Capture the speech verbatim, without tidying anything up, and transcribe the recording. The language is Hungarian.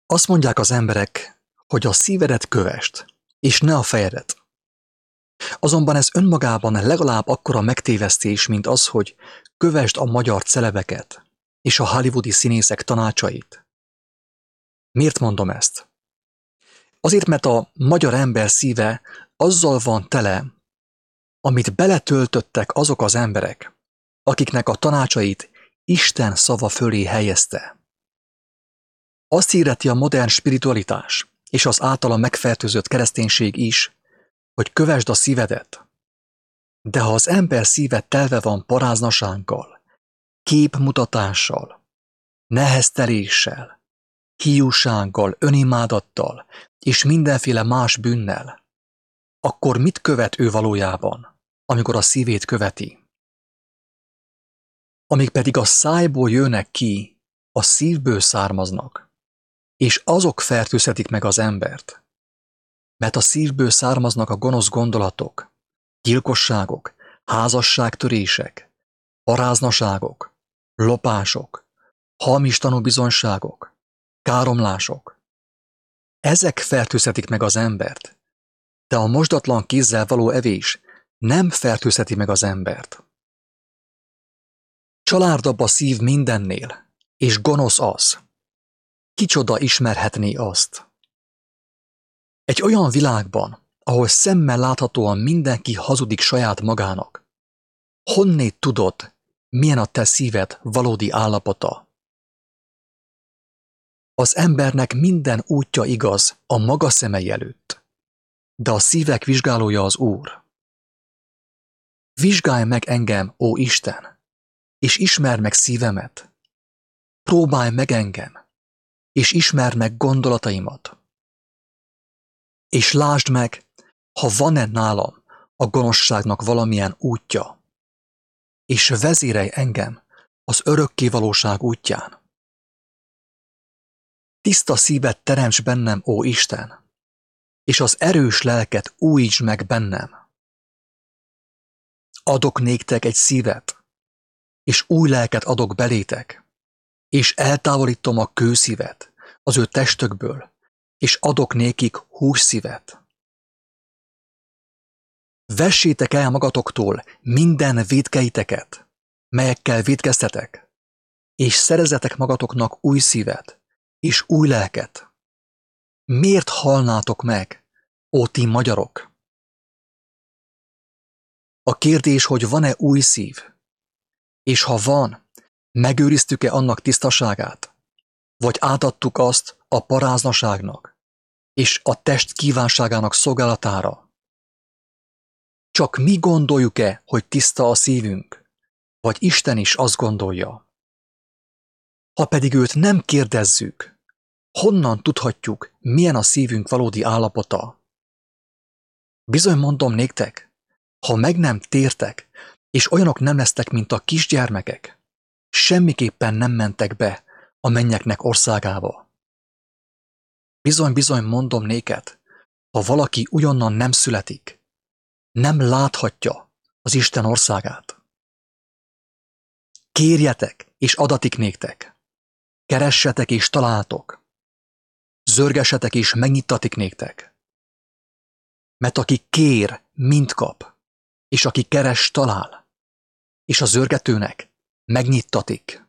Azt mondják az emberek, hogy a szívedet kövesd, és ne a fejedet. Azonban ez önmagában legalább akkora megtévesztés, mint az, hogy kövesd a magyar celebeket és a hollywoodi színészek tanácsait. Miért mondom ezt? Azért, mert a magyar ember szíve azzal van tele, amit beletöltöttek azok az emberek, akiknek a tanácsait Isten szava fölé helyezte. Azt hirdeti a modern spiritualitás és az általa megfertőzött kereszténység is, hogy kövesd a szívedet. De ha az ember szíve telve van paráznasággal, képmutatással, nehezteléssel, hiúsággal, önimádattal és mindenféle más bűnnel, akkor mit követ ő valójában, amikor a szívét követi? Amíg pedig a szájból jönnek ki, a szívből származnak, és azok fertőzhetik meg az embert, mert a szívből származnak a gonosz gondolatok, gyilkosságok, házasságtörések, paráznaságok, lopások, hamis tanúbizonyságok, káromlások. Ezek fertőzhetik meg az embert, de a mosdatlan kézzel való evés nem fertőzheti meg az embert. Csalárdabb a szív mindennél, és gonosz az. Kicsoda ismerhetné azt? Egy olyan világban, ahol szemmel láthatóan mindenki hazudik saját magának, honnét tudod, milyen a te szíved valódi állapota? Az embernek minden útja igaz a maga szemei előtt, de a szívek vizsgálója az Úr. Vizsgálj meg engem, ó Isten, és ismerd meg szívemet. Próbálj meg engem, és ismerd meg gondolataimat. És lásd meg, ha van-e nálam a gonoszságnak valamilyen útja, és vezérelj engem az örökkévalóság útján. Tiszta szívet teremts bennem, ó Isten, és az erős lelket újítsd meg bennem. Adok néktek egy szívet, és új lelket adok belétek, és eltávolítom a kőszívet az ő testökből, és adok nékik hússzívet. Vessétek el magatoktól minden vétkeiteket, melyekkel vétkeztetek, és szerezzetek magatoknak új szívet, és új lelket. Miért halnátok meg, ó ti magyarok? A kérdés, hogy van-e új szív, és ha van, megőriztük-e annak tisztaságát, vagy átadtuk azt a paráznaságnak, és a test kívánságának szolgálatára? Csak mi gondoljuk-e, hogy tiszta a szívünk, vagy Isten is azt gondolja? Ha pedig őt nem kérdezzük, honnan tudhatjuk, milyen a szívünk valódi állapota? Bizony mondom néktek, ha meg nem tértek, és olyanok nem lesztek, mint a kisgyermekek, semmiképpen nem mentek be a mennyeknek országába. Bizony-bizony mondom néked, ha valaki újonnan nem születik, nem láthatja az Isten országát. Kérjetek, és adatik néktek. Keressetek, és találtok. Zörgessetek, és megnyittatik néktek. Mert aki kér, mind kap, és aki keres, talál, és a zörgetőnek megnyittatik.